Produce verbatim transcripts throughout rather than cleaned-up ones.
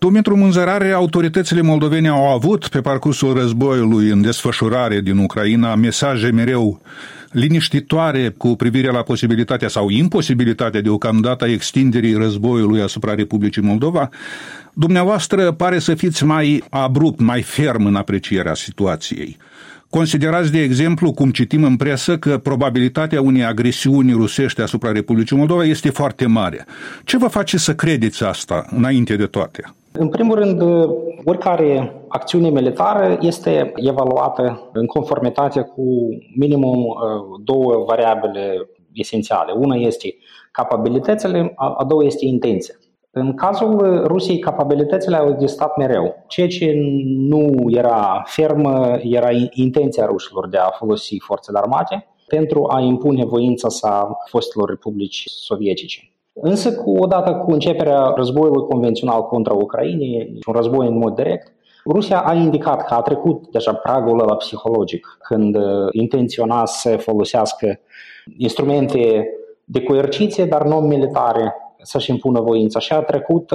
Dumitru Mânzărare, autoritățile moldovene au avut pe parcursul războiului în desfășurare din Ucraina mesaje mereu liniștitoare cu privire la posibilitatea sau imposibilitatea deocamdată a extinderii războiului asupra Republicii Moldova. Dumneavoastră pare să fiți mai abrupt, mai ferm în aprecierea situației. Considerați, de exemplu, cum citim în presă, că probabilitatea unei agresiuni rusești asupra Republicii Moldova este foarte mare. Ce vă face să credeți asta, înainte de toate? În primul rând, oricare acțiune militară este evaluată în conformitate cu minimum două variabile esențiale. Una este capabilitățile, a doua este intenția. În cazul Rusiei, capabilitățile au existat mereu. Ceea ce nu era fermă era intenția rușilor de a folosi forțele armate pentru a impune voința sa fostelor republici sovietice. Însă, cu, odată cu începerea războiului convențional contra Ucrainei, un război în mod direct, Rusia a indicat că a trecut deja pragul ăla psihologic când intenționa să folosească instrumente de coerciție, dar non-militare, să-și impună voința și a trecut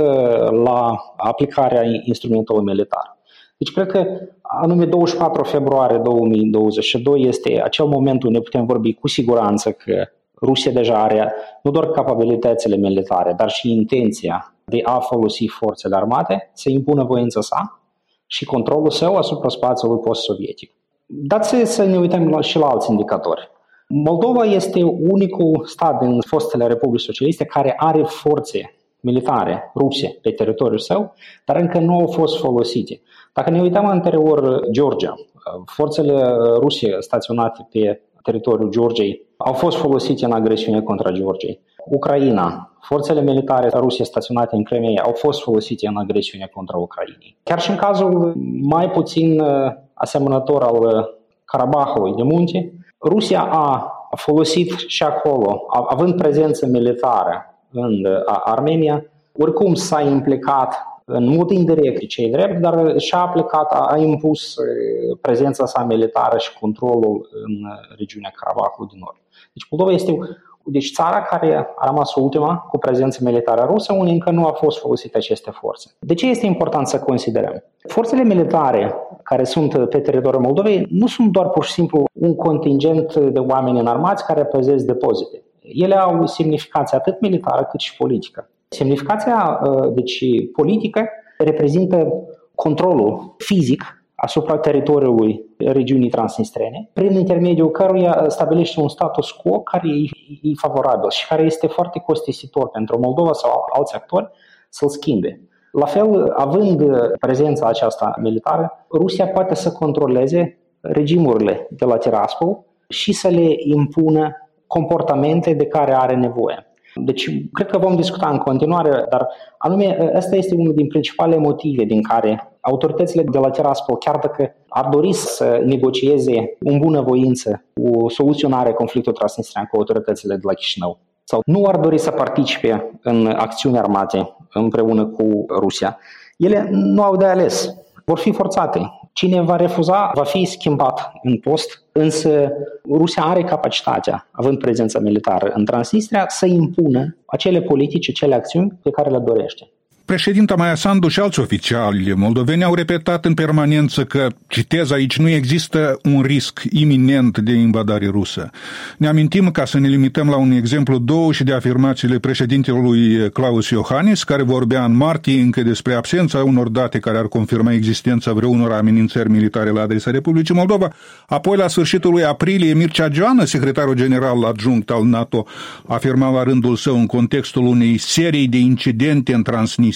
la aplicarea instrumentului militar. Deci cred că anume douăzeci și patru februarie două mii douăzeci și doi este acel moment unde putem vorbi cu siguranță că Rusia deja are nu doar capabilitățile militare, dar și intenția de a folosi forțele armate, să impună voința sa și controlul său asupra spațiului post-sovietic. Dați să ne uităm și la alți indicatori. Moldova este unicul stat din fostele Republici Socialiste care are forțe militare ruse pe teritoriul său, dar încă nu au fost folosite. Dacă ne uităm anterior Georgia, forțele ruse staționate pe teritoriul Georgiei au fost folosite în agresiune contra Georgiei. Ucraina, forțele militare ruse staționate în Crimea au fost folosite în agresiune contra Ucrainei. Chiar și în cazul mai puțin asemănător al Karabahului de munte, Rusia a folosit și acolo, având prezență militară în Armenia, oricum s-a implicat în mod indirect, ce-i drept, dar și-a aplicat, a impus prezența sa militară și controlul în regiunea Karabahului din Nord. Deci Moldova este deci țara care a rămas ultima cu prezență militară rusă, unde încă nu a fost folosite aceste forțe. De ce este important să considerăm? Forțele militare care sunt pe teritoriul Moldovei nu sunt doar pur și simplu un contingent de oameni înarmați care păzesc depozite. Ele au semnificație atât militară cât și politică. Semnificația deci, politică reprezintă controlul fizic asupra teritoriului regiunii transnistrene, prin intermediul căruia stabilește un status quo care e favorabil și care este foarte costisitor pentru Moldova sau alți actori să-l schimbe. La fel, având prezența aceasta militară, Rusia poate să controleze regimurile de la Tiraspol și să le impună comportamente de care are nevoie. Deci, cred că vom discuta în continuare, dar anume, ăsta este unul din principalele motive din care autoritățile de la Tiraspol, chiar dacă ar dori să negocieze în bunăvoință o soluționare a conflictului transnistrean cu autoritățile de la Chișinău, sau nu ar dori să participe în acțiuni armate împreună cu Rusia, ele nu au de ales, vor fi forțate. Cine va refuza va fi schimbat în post, însă Rusia are capacitatea, având prezența militară în Transnistria, să impună acele politici, acele acțiuni pe care le dorește. Președinta Maia Sandu și alți oficiali moldoveni au repetat în permanență că, citez aici, nu există un risc iminent de invadare rusă. Ne amintim, ca să ne limităm la un exemplu, două și de afirmațiile președintelui Klaus Iohannis, care vorbea în martie încă despre absența unor date care ar confirma existența vreunor amenințări militare la adresa Republicii Moldova. Apoi, la sfârșitul lui aprilie, Mircea Joană, secretarul general adjunct al NATO, afirma la rândul său în contextul unei serii de incidente în Transnistria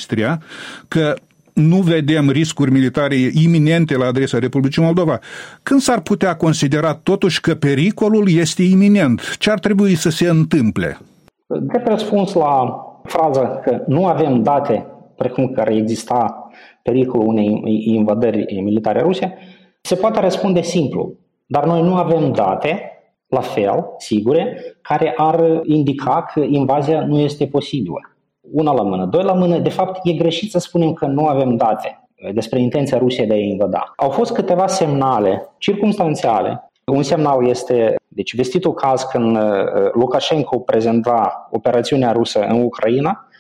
că nu vedem riscuri militare iminente la adresa Republicii Moldova. Când s-ar putea considera totuși că pericolul este iminent? Ce ar trebui să se întâmple? Drept răspuns la fraza că nu avem date precum că ar exista pericolul unei invadări militare ruse, se poate răspunde simplu. Dar noi nu avem date, la fel, sigure, care ar indica că invazia nu este posibilă. Una la mână. Doi la mână, de fapt, e greșit să spunem că nu avem date despre intenția Rusiei de a invada. Au fost câteva semnale circumstanțiale. Un semnal este, deci, vestitul caz când Lukashenko prezenta operațiunea rusă în Ucraina,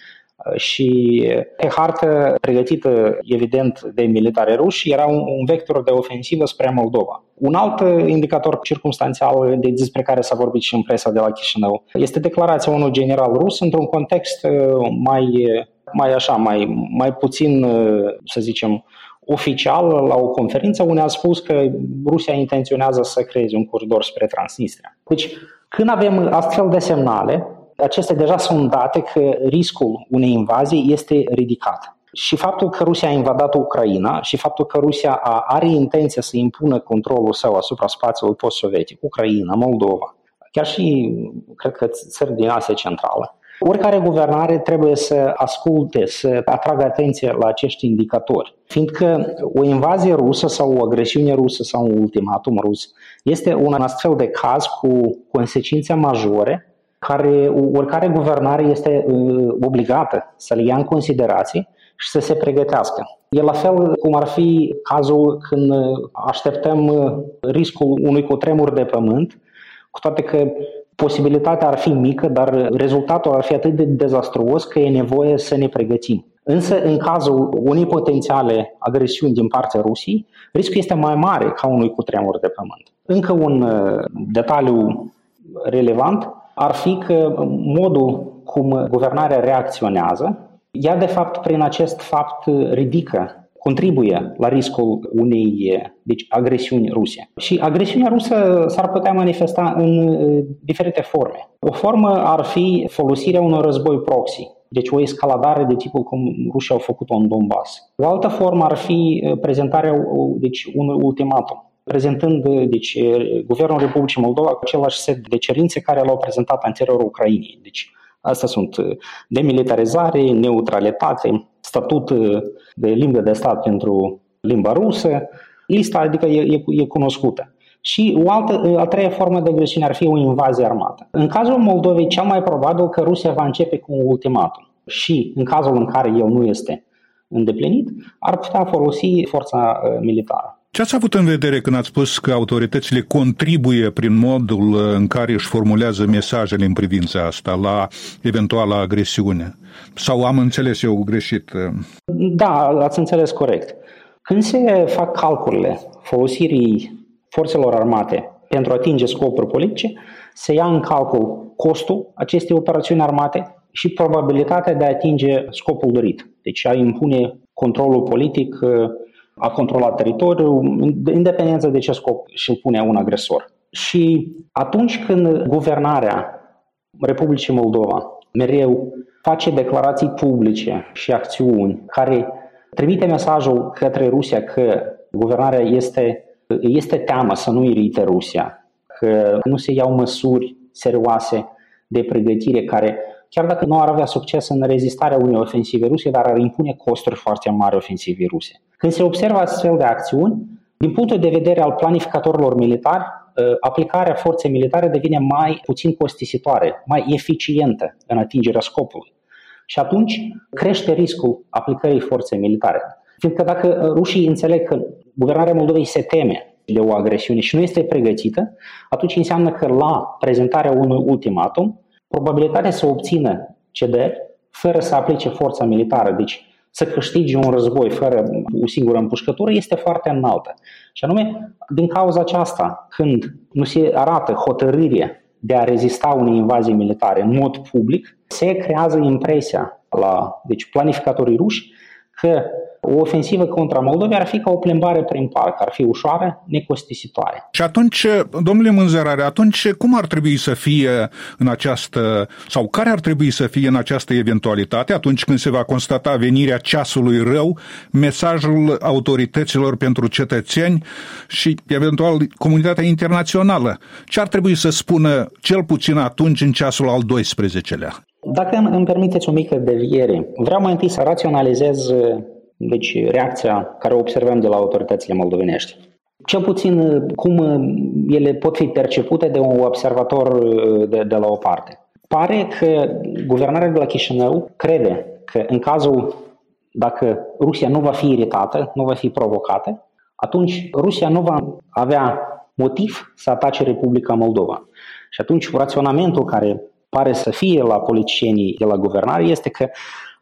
Și pe hartă pregătită, evident, de militari ruși, era un, un vector de ofensivă spre Moldova. Un alt indicator circumstanțial despre care s-a vorbit și în presa de la Chișinău este declarația unui general rus într-un context mai, mai așa, mai, mai puțin, să zicem, oficial, la o conferință unde a spus că Rusia intenționează să creeze un coridor spre Transnistria. Deci, când avem astfel de semnale, acestea deja sunt date că riscul unei invazii este ridicat. Și faptul că Rusia a invadat Ucraina și faptul că Rusia are intenția să impună controlul său asupra spațiului post-sovietic, Ucraina, Moldova, chiar și, cred că, țări din Asia Centrală, oricare guvernare trebuie să asculte, să atragă atenție la acești indicatori. Fiindcă o invazie rusă sau o agresiune rusă sau un ultimatum rus este un astfel de caz cu consecințe majore care oricare guvernare este obligată să le ia în considerație și să se pregătească. E la fel cum ar fi cazul când așteptăm riscul unui cutremur de pământ, cu toate că posibilitatea ar fi mică, dar rezultatul ar fi atât de dezastruos că e nevoie să ne pregătim. Însă, în cazul unei potențiale agresiuni din partea Rusiei, riscul este mai mare ca unui cutremur de pământ. Încă un detaliu relevant ar fi că modul cum guvernarea reacționează, ea de fapt prin acest fapt ridică, contribuie la riscul unei deci, agresiuni ruse. Și agresiunea rusă s-ar putea manifesta în diferite forme. O formă ar fi folosirea unui război proxy, deci o escaladare de tipul cum rușii au făcut-o în Donbass. O altă formă ar fi prezentarea deci, unui ultimatum, prezentând deci, Guvernul Republicii Moldova cu același set de cerințe care l-au prezentat anterior Ucrainei. Deci, astea sunt demilitarizare, neutralitate, statut de limbă de stat pentru limba rusă. Lista adică e, e, e cunoscută. Și o altă, a treia formă de agresiune ar fi o invazie armată. În cazul Moldovei, cel mai probabil că Rusia va începe cu un ultimatum. Și în cazul în care el nu este îndeplinit, ar putea folosi forța militară. Ce ați avut în vedere când ați spus că autoritățile contribuie prin modul în care își formulează mesajele în privința asta la eventuala agresiune? Sau am înțeles eu greșit? Da, ați înțeles corect. Când se fac calculele folosirii forțelor armate pentru a atinge scopuri politice, se ia în calcul costul acestei operațiuni armate și probabilitatea de a atinge scopul dorit. Deci a impune controlul politic, a controla teritoriul, independență de ce scop și-l pune un agresor. Și atunci când guvernarea Republicii Moldova mereu face declarații publice și acțiuni care trimite mesajul către Rusia că guvernarea este, este teamă să nu irite Rusia, că nu se iau măsuri serioase de pregătire care, chiar dacă nu ar avea succes în rezistarea unei ofensive ruse, dar ar impune costuri foarte mari ofensivei ruse. Când se observă astfel de acțiuni, din punctul de vedere al planificatorilor militari, aplicarea forței militare devine mai puțin costisitoare, mai eficientă în atingerea scopului. Și atunci crește riscul aplicării forței militare. Fiindcă dacă rușii înțeleg că guvernarea Moldovei se teme de o agresiune și nu este pregătită, atunci înseamnă că la prezentarea unui ultimatum, probabilitatea să obțină cederi fără să aplice forța militară, deci să câștige un război fără o singură împușcătură, este foarte înaltă. Și anume, din cauza aceasta, când nu se arată hotărâre de a rezista unei invazii militare în mod public, se creează impresia la deci, planificatorii ruși că o ofensivă contra Moldovei ar fi ca o plimbare prin parc, ar fi ușoară, necostisitoare. Și atunci, domnule Mânzărare, atunci cum ar trebui să fie în această, sau care ar trebui să fie în această eventualitate, atunci când se va constata venirea ceasului rău, mesajul autorităților pentru cetățeni și eventual comunitatea internațională? Ce ar trebui să spună cel puțin atunci în ceasul al doisprezecelea? Dacă îmi permiteți o mică deviere, vreau mai întâi să raționalizez deci, reacția care o observăm de la autoritățile moldovenești. Cel puțin cum ele pot fi percepute de un observator de, de la o parte. Pare că guvernarea de la Chișinău crede că în cazul dacă Rusia nu va fi iritată, nu va fi provocată, atunci Rusia nu va avea motiv să atace Republica Moldova. Și atunci raționamentul care pare să fie la politicienii de la guvernare este că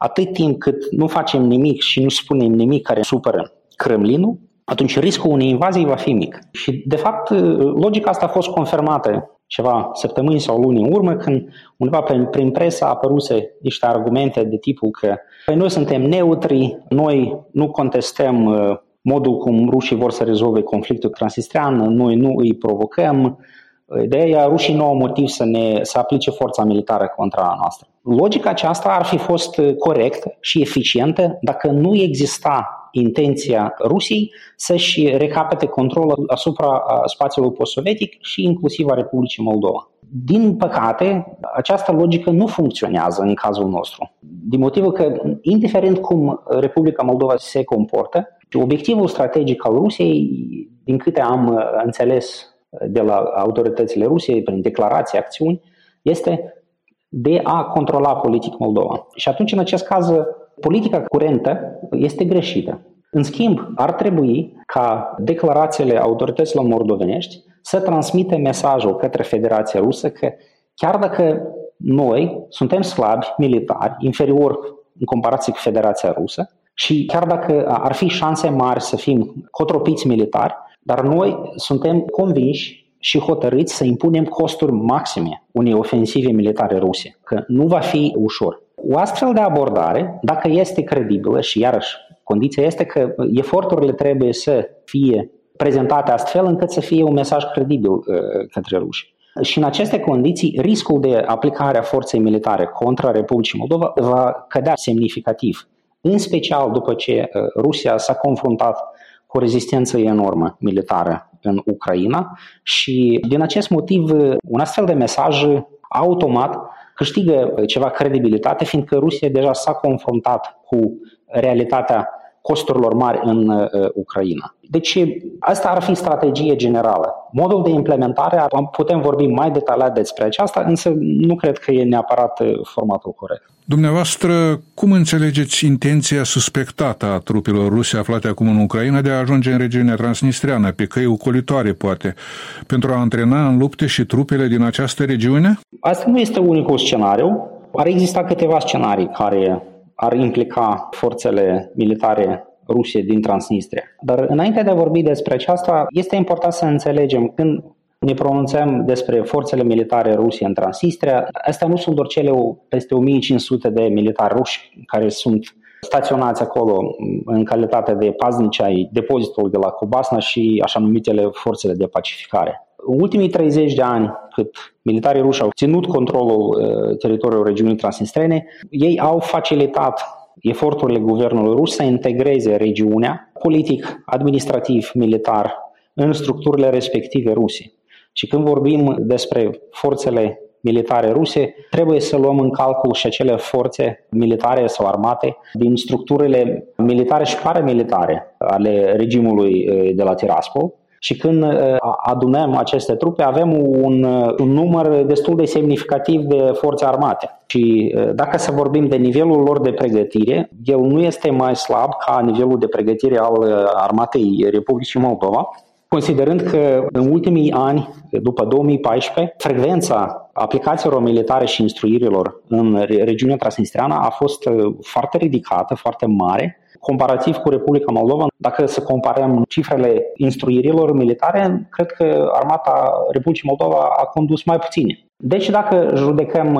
atât timp cât nu facem nimic și nu spunem nimic care supără Kremlinul, atunci riscul unei invazii va fi mic. Și, de fapt, logica asta a fost confirmată ceva săptămâni sau luni în urmă, când undeva prin, prin presă apăruse niște argumente de tipul că păi noi suntem neutri, noi nu contestăm uh, modul cum rușii vor să rezolve conflictul transnistrean, noi nu îi provocăm, de aia rușii nu au motiv să, ne, să aplice forța militară contra noastră. Logica aceasta ar fi fost corectă și eficientă dacă nu exista intenția Rusiei să-și recapete controlul asupra spațiului post-sovietic și inclusiv a Republicii Moldova. Din păcate, această logică nu funcționează în cazul nostru, din motivul că, indiferent cum Republica Moldova se comportă, obiectivul strategic al Rusiei, din câte am înțeles de la autoritățile Rusiei, prin declarații, acțiuni, este de a controla politic Moldova. Și atunci, în acest caz, politica curentă este greșită. În schimb, ar trebui ca declarațiile autorităților moldovenești să transmită mesajul către Federația Rusă că chiar dacă noi suntem slabi militari, inferiori în comparație cu Federația Rusă, și chiar dacă ar fi șanse mari să fim cotropiți militari, dar noi suntem convinși și hotărâți să impunem costuri maxime unei ofensive militare ruse, că nu va fi ușor. O astfel de abordare, dacă este credibilă, și iarăși condiția este că eforturile trebuie să fie prezentate astfel încât să fie un mesaj credibil uh, către ruși. Și în aceste condiții, riscul de aplicare a forței militare contra Republicii Moldova va cădea semnificativ, în special după ce uh, Rusia s-a confruntat cu o rezistență enormă militară în Ucraina și din acest motiv un astfel de mesaj automat câștigă ceva credibilitate, fiindcă Rusia deja s-a confruntat cu realitatea costurilor mari în uh, Ucraina. Deci asta ar fi strategie generală. Modul de implementare, putem vorbi mai detaliat despre aceasta, însă nu cred că e neapărat formatul corect. Dumneavoastră, cum înțelegeți intenția suspectată a trupelor ruse aflate acum în Ucraina de a ajunge în regiunea transnistreană, pe căi ocolitoare poate, pentru a antrena în lupte și trupele din această regiune? Asta nu este unicul scenariu. Ar exista câteva scenarii care ar implica forțele militare ruse din Transnistria. Dar înainte de a vorbi despre aceasta, este important să înțelegem când ne pronunțăm despre forțele militare ruse în Transnistria, astea nu sunt doar cele peste o mie cinci sute de militari ruși care sunt staționați acolo în calitate de paznici ai depozitului de la Cubasna și așa numitele forțele de pacificare. În ultimii treizeci de ani, cât militarii ruși au ținut controlul uh, teritoriului regiunii transnistrene, ei au facilitat eforturile guvernului rus să integreze regiunea politic, administrativ, militar în structurile respective ruse. Și când vorbim despre forțele militare ruse, trebuie să luăm în calcul și acele forțe militare sau armate din structurile militare și paramilitare ale regimului de la Tiraspol. Și când adunăm aceste trupe, avem un, un număr destul de semnificativ de forțe armate. Și dacă să vorbim de nivelul lor de pregătire, el nu este mai slab ca nivelul de pregătire al armatei Republicii Moldova, considerând că în ultimii ani, după două mii paisprezece, frecvența aplicațiilor militare și instruirilor în regiunea transnistreană a fost foarte ridicată, foarte mare, comparativ cu Republica Moldova. Dacă să comparăm cifrele instruirilor militare, cred că armata Republicii Moldova a condus mai puține. Deci dacă judecăm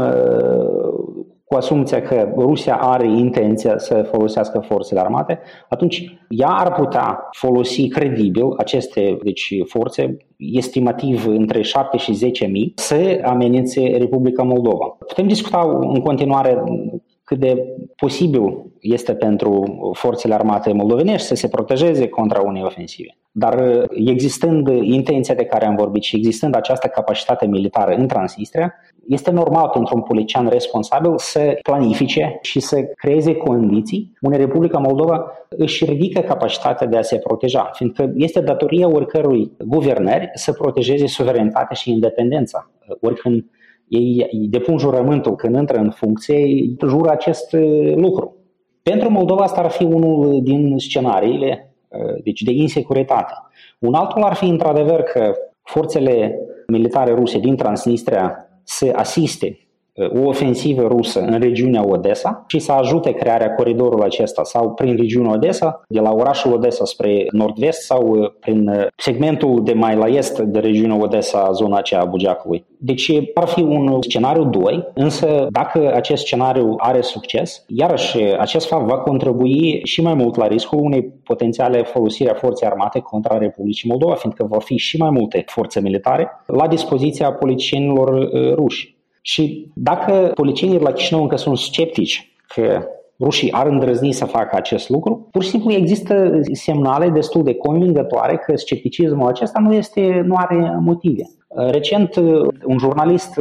cu asumția că Rusia are intenția să folosească forțele armate, atunci ea ar putea folosi credibil aceste deci, forțe, estimativ între șapte și zece mii, să amenințe Republica Moldova. Putem discuta în continuare cât de posibil este pentru forțele armate moldovenești să se protejeze contra unei ofensive. Dar existând intenția de care am vorbit și existând această capacitate militară în Transnistria, este normal pentru un politician responsabil să planifice și să creeze condiții unde Republica Moldova își ridică capacitatea de a se proteja, fiindcă este datoria oricărui guvernări să protejeze suverenitatea și independența. Oricând ei depun jurământul când intră în funcție, jură acest lucru. Pentru Moldova asta ar fi unul din scenariile deci de insecuritate. Un altul ar fi într-adevăr că forțele militare ruse din Transnistria să asiste o ofensivă rusă în regiunea Odessa și să ajute crearea coridorului acesta sau prin regiunea Odessa, de la orașul Odessa spre nord-vest sau prin segmentul de mai la est de regiunea Odessa, zona aceea a Bugeacului. Deci ar fi un scenariu doi, însă dacă acest scenariu are succes, iarăși acest fapt va contribui și mai mult la riscul unei potențiale folosiri a forței armate contra Republicii Moldova, fiindcă vor fi și mai multe forțe militare la dispoziția politicienilor ruși. Și dacă politicienii de la Chișinău încă sunt sceptici că rușii ar îndrăzni să facă acest lucru, pur și simplu există semnale destul de convingătoare că scepticismul acesta nu, este, nu are motive. Recent, un jurnalist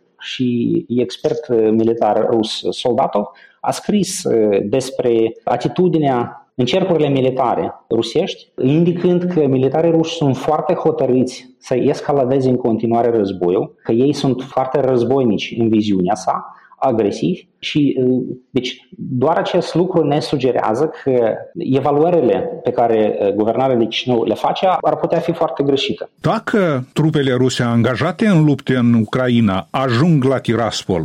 și expert militar rus, Soldatov, a scris despre atitudinea în cercurile militare rusești, indicând că militarii ruși sunt foarte hotărâți să escaladeze în continuare războiul, că ei sunt foarte războinici în viziunea sa, agresivi și deci doar acest lucru ne sugerează că evaluările pe care guvernarea de Chișinău le face ar putea fi foarte greșite. Dacă trupele ruse angajate în lupte în Ucraina ajung la Tiraspol,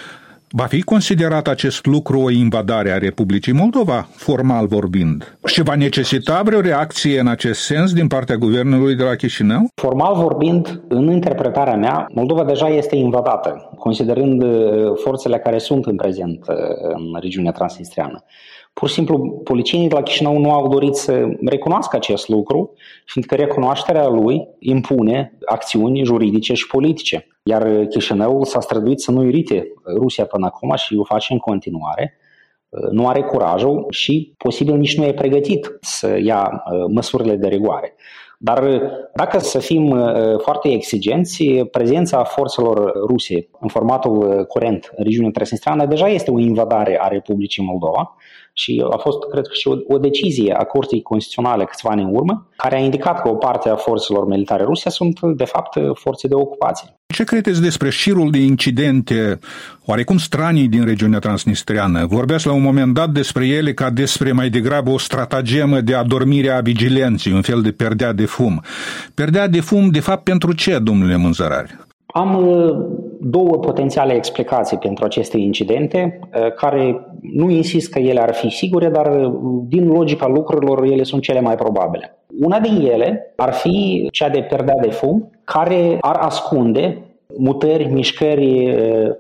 va fi considerat acest lucru o invadare a Republicii Moldova, formal vorbind? Și va necesita vreo reacție în acest sens din partea guvernului de la Chișinău? Formal vorbind, în interpretarea mea, Moldova deja este invadată, considerând forțele care sunt în prezent în regiunea transnistreană. Pur și simplu, politicienii de la Chișinău nu au dorit să recunoască acest lucru, fiindcă recunoașterea lui impune acțiuni juridice și politice. Iar Chișinăul s-a străduit să nu irite Rusia până acum și o face în continuare. Nu are curajul și posibil nici nu e pregătit să ia măsurile de rigoare. Dar dacă să fim foarte exigenți, prezența forțelor ruse în formatul curent în regiunea transnistreană deja este o invadare a Republicii Moldova și a fost, cred că, și o, o decizie a Curții Constituționale câțiva ani în urmă, care a indicat că o parte a forțelor militare ruse sunt, de fapt, forțe de ocupație. Ce credeți despre șirul de incidente oarecum stranii din regiunea transnistreană? Vorbeați la un moment dat despre ele ca despre mai degrabă o stratagemă de adormire a vigilenței, un fel de perdea de fum. Perdea de fum, de fapt, pentru ce, domnule Mânzărari? Am două potențiale explicații pentru aceste incidente, care nu insist că ele ar fi sigure, dar din logica lucrurilor ele sunt cele mai probabile. Una din ele ar fi cea de perdea de fum, care ar ascunde mutări, mișcări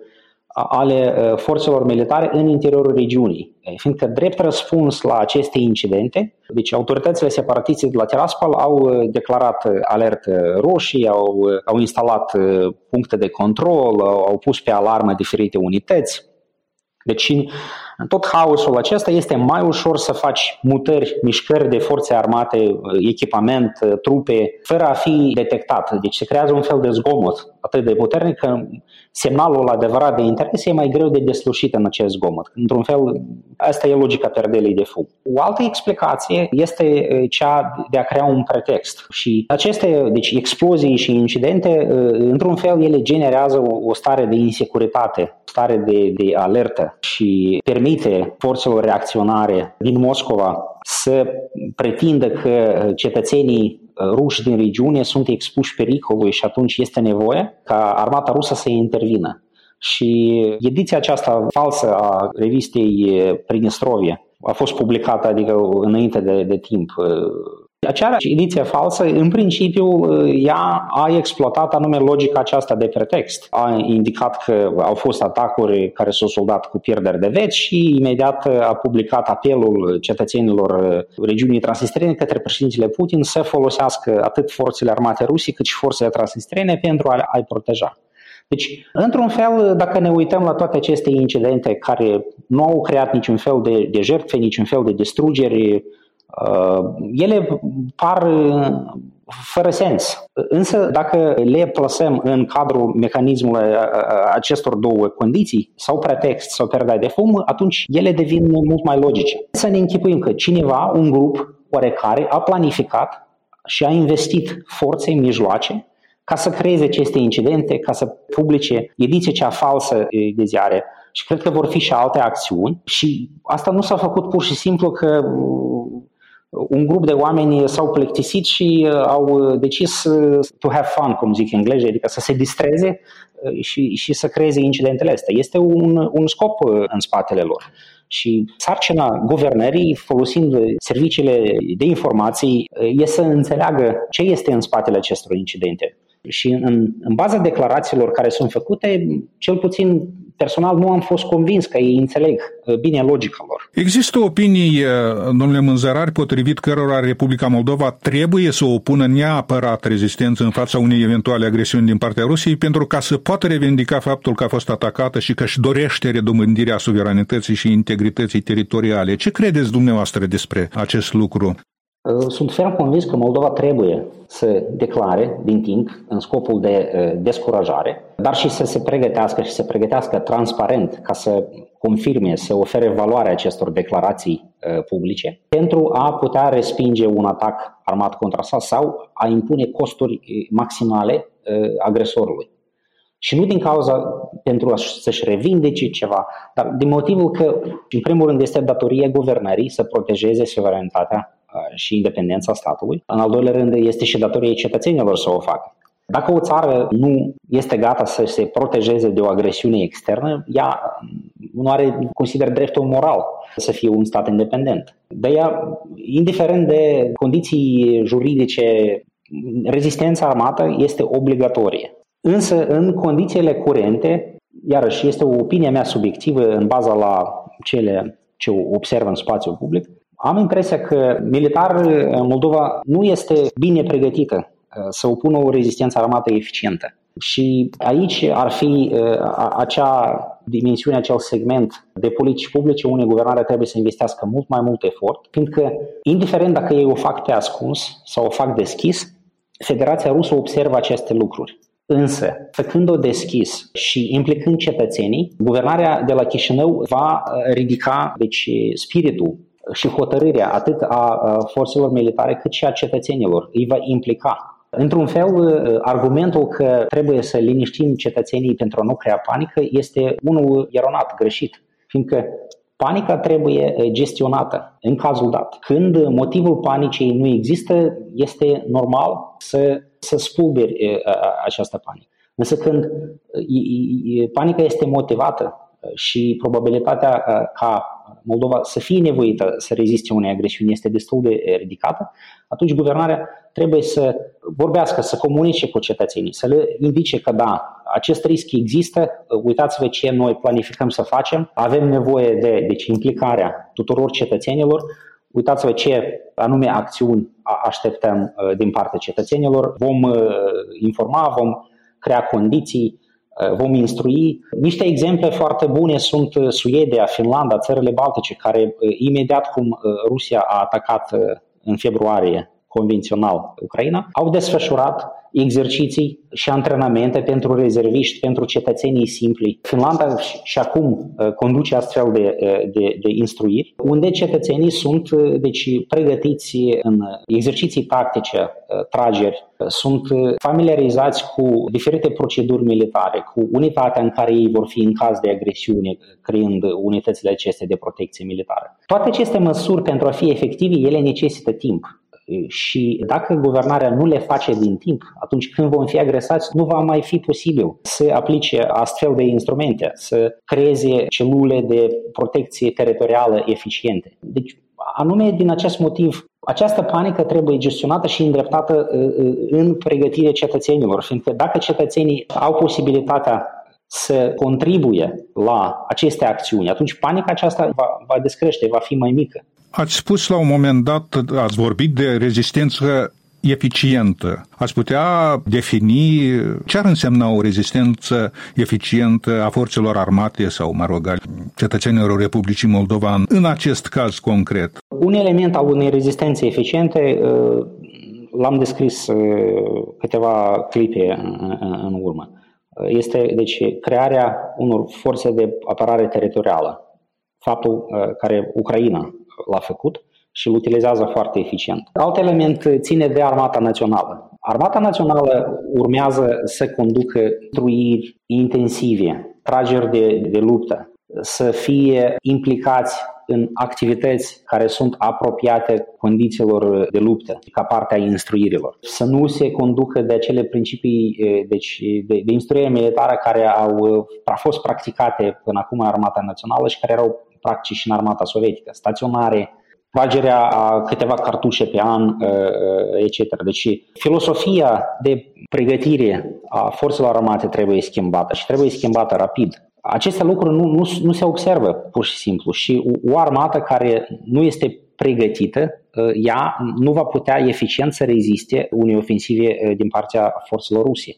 ale forțelor militare în interiorul regiunii. Fiindcă drept răspuns la aceste incidente, deci autoritățile separatiste de la Tiraspol au declarat alertă roșii, au, au instalat puncte de control, au pus pe alarmă diferite unități. Deci în tot haosul acesta este mai ușor să faci mutări, mișcări de forțe armate, echipament, trupe, fără a fi detectat. Deci se creează un fel de zgomot atât de puternic că semnalul adevărat de interes e mai greu de deslușit în acest zgomot. Într-un fel, asta e logica perdelei de fum. O altă explicație este cea de a crea un pretext. Și aceste deci, explozii și incidente, într-un fel, ele generează o stare de insecuritate, stare de, de alertă și permite forțelor reacționare din Moscova să pretindă că cetățenii ruși din regiune sunt expuși pericolului și atunci este nevoie ca armata rusă să intervină. Și ediția aceasta falsă a revistei Pridnestrovie a fost publicată, adică înainte de, de timp. Acea ediție falsă, în principiu, ea a exploatat anume logica aceasta de pretext. A indicat că au fost atacuri care s-au soldat cu pierderi de vieți și imediat a publicat apelul cetățenilor regiunii transnistrene către președintele Putin să folosească atât forțele armate ruse cât și forțele transnistrene pentru a-i proteja. Deci, într-un fel, dacă ne uităm la toate aceste incidente care nu au creat niciun fel de, de jertfe, niciun fel de distrugeri, ele par fără sens. Însă, dacă le plasăm în cadrul mecanismului acestor două condiții, sau pretext sau perdea de fum, atunci ele devin mult mai logice. Să ne închipuim că cineva, un grup oarecare, a planificat și a investit forțe, mijloace, ca să creeze aceste incidente, ca să publice ediția cea falsă de ziare. Și cred că vor fi și alte acțiuni. Și asta nu s-a făcut pur și simplu că un grup de oameni s-au plictisit și au decis to have fun, cum zic englezii, adică să se distreze și, și să creeze incidentele astea. Este un, un scop în spatele lor. Și sarcina guvernării, folosind serviciile de informații, e să înțeleagă ce este în spatele acestor incidente. Și în, în baza declarațiilor care sunt făcute, cel puțin personal nu am fost convins că ei înțeleg bine logica lor. Există opinii, domnule Mânzărari, potrivit cărora Republica Moldova trebuie să opună neapărat rezistență în fața unei eventuale agresiuni din partea Rusiei pentru ca să poată revendica faptul că a fost atacată și că își dorește redobândirea suveranității și integrității teritoriale. Ce credeți dumneavoastră despre acest lucru? Sunt ferm convins că Moldova trebuie să declare din timp în scopul de descurajare, dar și să se pregătească și să pregătească transparent ca să confirme, să ofere valoarea acestor declarații publice pentru a putea respinge un atac armat contra sa sau a impune costuri maximale agresorului. Și nu din cauza pentru a să-și revindece ceva, dar din motivul că, în primul rând, este datoria guvernării să protejeze suveranitatea și independența statului. În al doilea rând, este și datoria cetățenilor să o facă. Dacă o țară nu este gata să se protejeze de o agresiune externă, ea nu are, consider, dreptul moral să fie un stat independent. De ea, indiferent de condiții juridice, rezistența armată este obligatorie. Însă, în condițiile curente, iarăși este o opinie mea subiectivă în baza la cele ce observ în spațiul public, am impresia că militar Moldova nu este bine pregătită să opună o rezistență armată eficientă. Și aici ar fi acea dimensiune, acel segment de politici publice unde guvernarea trebuie să investească mult mai mult efort, fiindcă, indiferent dacă ei o fac pe ascuns sau o fac deschis, Federația Rusă observă aceste lucruri. Însă, făcând-o deschis și implicând cetățenii, guvernarea de la Chișinău va ridica deci, spiritul și hotărârea atât a forțelor militare cât și a cetățenilor. Îi va implica. Într-un fel, argumentul că trebuie să liniștim cetățenii pentru a nu crea panică este unul eronat, greșit, fiindcă panica trebuie gestionată în cazul dat. Când motivul panicii nu există, este normal să, să spulberi această panică. Însă când panica este motivată și probabilitatea ca Moldova să fie nevoită să reziste unei agresiuni este destul de ridicată, atunci guvernarea trebuie să vorbească, să comunice cu cetățenii, să le indice că da, acest risc există, uitați-vă ce noi planificăm să facem, avem nevoie de deci, implicarea tuturor cetățenilor, uitați-vă ce anume acțiuni așteptăm din partea cetățenilor, vom informa, vom crea condiții, vom instrui. Niște exemple foarte bune sunt Suedia, Finlanda, țările Baltice, care imediat cum Rusia a atacat în februarie convențional Ucraina, au desfășurat exerciții și antrenamente pentru rezerviști, pentru cetățenii simpli. Finlanda și acum conduce astfel de, de, de instruiri, unde cetățenii sunt deci, pregătiți în exerciții tactice, trageri, sunt familiarizați cu diferite proceduri militare, cu unitatea în care ei vor fi în caz de agresiune, creând unitățile acestea de protecție militară. Toate aceste măsuri, pentru a fi efective, ele necesită timp. Și dacă guvernarea nu le face din timp, atunci când vom fi agresați, nu va mai fi posibil să aplice astfel de instrumente, să creeze celule de protecție teritorială eficiente. Deci, anume din acest motiv, această panică trebuie gestionată și îndreptată în pregătirea cetățenilor, fiindcă dacă cetățenii au posibilitatea să contribuie la aceste acțiuni, atunci panica aceasta va, va descrește, va fi mai mică. Ați spus la un moment dat, ați vorbit de rezistență eficientă. Ați putea defini ce ar însemna o rezistență eficientă a forțelor armate sau, mă rog, cetățenilor Republicii Moldova în acest caz concret? Un element al unei rezistențe eficiente l-am descris câteva clipe în urmă. Este, deci, crearea unor forțe de apărare teritorială. Faptul care Ucraina l-a făcut și îl utilizează foarte eficient. Alt element ține de Armata Națională. Armata Națională urmează să conducă instruiri intensive, trageri de, de luptă, să fie implicați în activități care sunt apropiate condițiilor de luptă, ca parte a instruirilor. Să nu se conducă de acele principii deci, de, de instruire militară care au, au fost practicate până acum în Armata Națională și care erau practici și în Armata Sovietică. Staționare, tragerea a câteva cartușe pe an, et cetera. Deci filosofia de pregătire a forțelor armate trebuie schimbată și trebuie schimbată rapid. Aceste lucruri nu, nu, nu se observă pur și simplu și o armată care nu este pregătită, ea nu va putea eficient să reziste unei ofensive din partea forțelor ruse.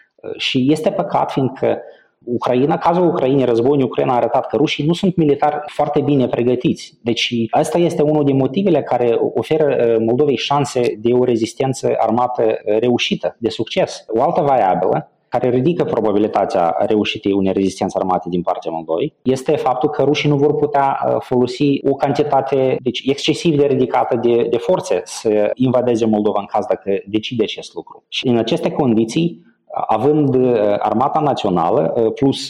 Și este păcat, fiindcă Ucraina, cazul Ucrainei, războiul în Ucraina a arătat că rușii nu sunt militari foarte bine pregătiți. Deci asta este unul din motivele care oferă Moldovei șanse de o rezistență armată reușită, de succes. O altă variabilă care ridică probabilitatea reușitei unei rezistențe armate din partea Moldovei este faptul că rușii nu vor putea folosi o cantitate deci, excesiv de ridicată de, de forțe să invadeze Moldova în caz dacă decide acest lucru. Și în aceste condiții, având Armata Națională plus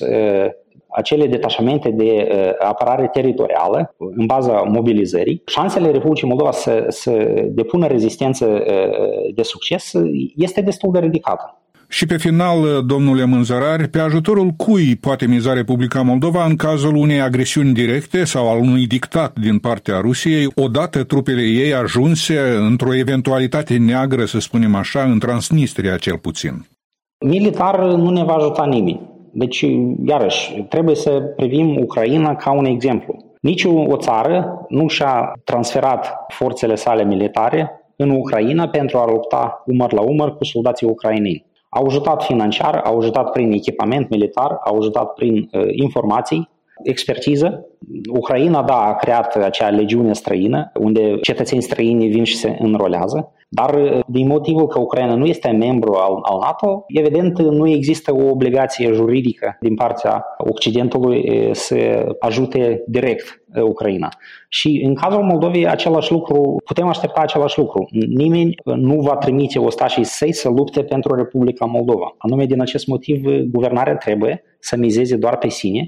acele detașamente de apărare teritorială în baza mobilizării, șansele Republicii Moldova să, să depună rezistență de succes este destul de ridicată. Și pe final, domnule Mânzărari, pe ajutorul cui poate miza Republica Moldova în cazul unei agresiuni directe sau al unui dictat din partea Rusiei, odată trupele ei ajunse într-o eventualitate neagră, să spunem așa, în Transnistria cel puțin? Militar nu ne va ajuta nimeni. Deci, iarăși, trebuie să privim Ucraina ca un exemplu. Nici o țară nu și-a transferat forțele sale militare în Ucraina pentru a lupta umăr la umăr cu soldații ucraineni. Au ajutat financiar, au ajutat prin echipament militar, au ajutat prin uh, informații, expertiză. Ucraina, da, a creat acea legiune străină, unde cetățeni străini vin și se înrolează, dar din motivul că Ucraina nu este membru al, al NATO, evident nu există o obligație juridică din partea Occidentului să ajute direct Ucraina. Și în cazul Moldovei același lucru, putem aștepta același lucru. Nimeni nu va trimite ostașii săi să lupte pentru Republica Moldova. Anume din acest motiv, guvernarea trebuie să mizeze doar pe sine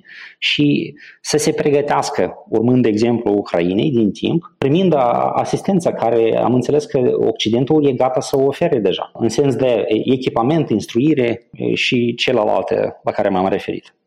și să se pregătească, urmând de exemplu Ucrainei din timp, primind asistența care am înțeles că Occidentul e gata să o ofere deja, în sens de echipament, instruire și celelalte la care m-am referit.